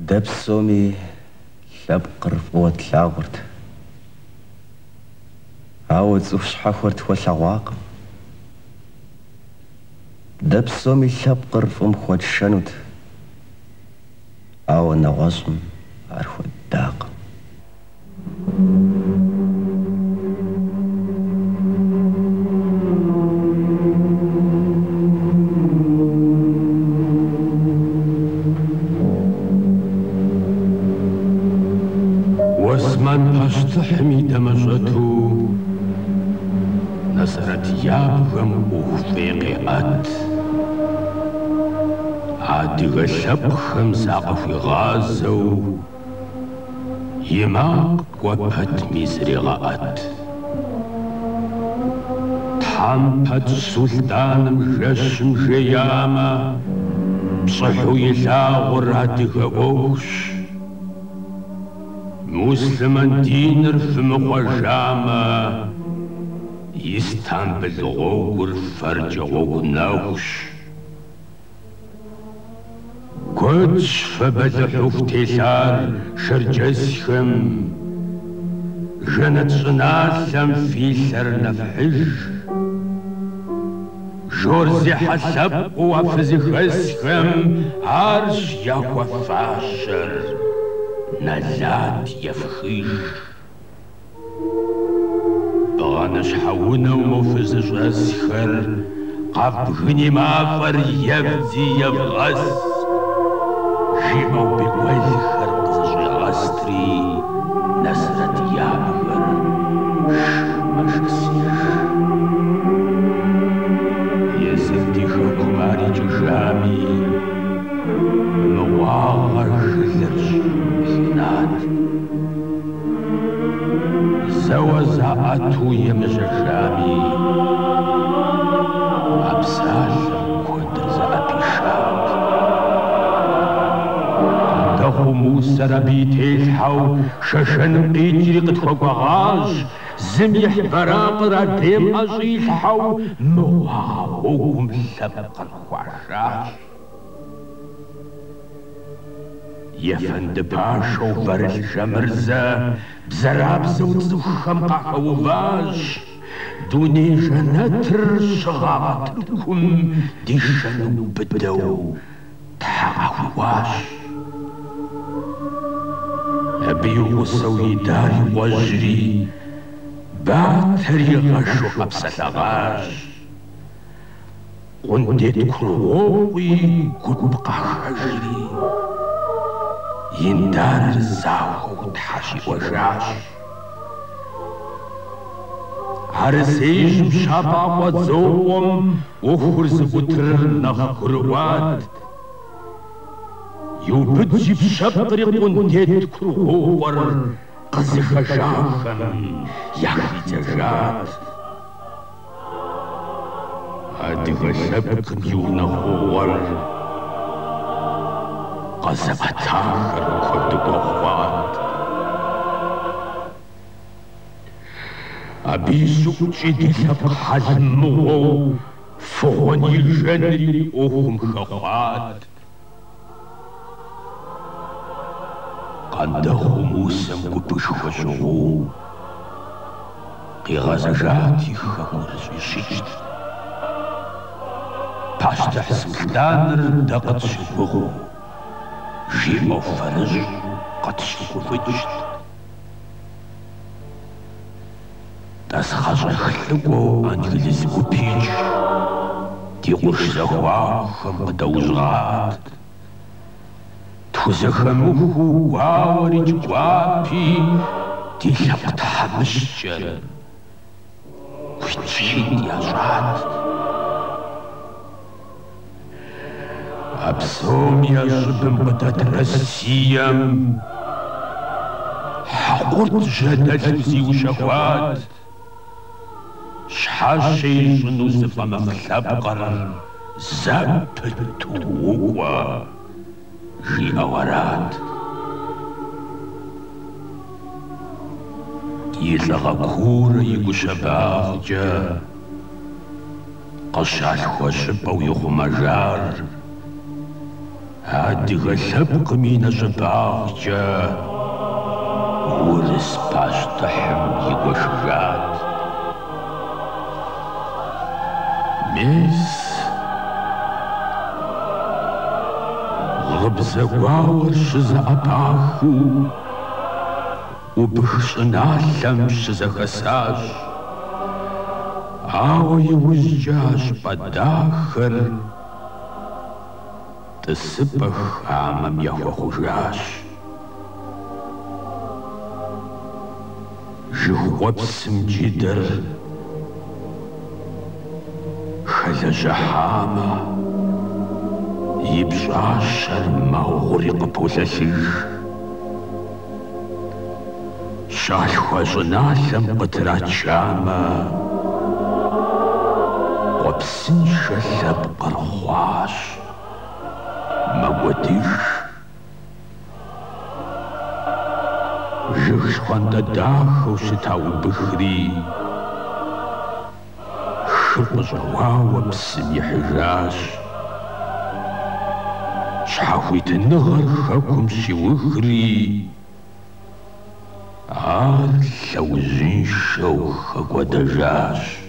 دبسومي لبقر فوت لاغرت عاود زوش حفرت وثواق دبسومي لبقر فم خوت شنوت او نغصم عرفو الداق واسمن تحمي دمجته نصرت يابغم وفيقئت عادغ شبخم ساقف غازو يماق وبت مزرغات تحمبت سلطان مجشم جياما بصحو يلاغر عادغ اوش مسلمان دينر في مقاجامة يستنبل غور فرج غور نوش كتش فبدحو فتيلار شرجسكم جنت صناثم في سر نفحج جورزي حسب وفزي خسكم عرش يقوى فاشر نزات يفخيش بغانش حونا ومفزش أسخر قبغني مافر يبدي يبغس جيبو بقوزخر قزش غستري نسرت يابغر شمشسيش يزدي خكماري جشامي مواغر خزرش زوزعته يمجشامي أبسال كدر زأبيشات دخو موسى ربيتي الحو ششن قيجري قد فقغاش زميح براق رديم أجي الحو مواغوهم سبقا وعشاش يفند باشو برل جمرزة بزرابزة وتزوخم قاقو باش دوني جنتر شغابتكم دي شنو بدو تحاقو واش أبي وصوي داري وجري باتري غشو أبسل غاش ونديت كرووي قبقى حجري يندار الزاو تحاشي وجاش عرسيش بشابا وزوم وخرز وتر نخروات يوبدجي بشبطري قنديت كروور قزخ شاخم يخي تجات هادغ شبق ميونا خوور قزبت آخر كد بخوات أبي سوچي دي سب حزمو فغني جنري أهم خوات قد خموسم كبش خشغو قي غزجاتي خمرز وشيشت تاشتح سلطان ردقت شبغو جيمو فرج قد شكوفجت das خشخلقو انجلز كوبيج دي قرش زخواخم بدوزغات تخزخموه واورج وابي دي لبط حمشجر ويتشيد يا جات أبسوم يا جبن بدت رسيم حقرت جدل زي وشهوات شحاشي شنو زفا مخلب قرر زبت وقوة جي أورات يلغى كور يقو شباغ جا قشال خوشب ويخو مجار адыгэ лъэпкъым и нэщӏыбагъкӏэ урыс пащтыхьым и гуэшыжат. Мес гъыбзэ гуауэр щызэӏэпахыу ӏубых щӏыналъэм щызэхэсащ. Ауэ иужькӏэ а щӏыпӏэ дахэр тӏысыпӏэ хамэм яхуэхъужащ. Жыгъуэпсым джыдэр хэлэжьэхьамэ, и пщӏащэр мэгъури къыполэлыж. Щалъхуэ щӏыналъэм къытрачамэ, къуэпсыншэ лъэпкъыр хъуащ. Мэгуэдыж жыг щхъуантӏэ дахэу щыта убыхри шыр къыщӏэуауэ псым ихьыжащ. Щхьэхуитыныгъэр хэкум щиухри ар лъэужьыншэу хэкӏуэдэжащ.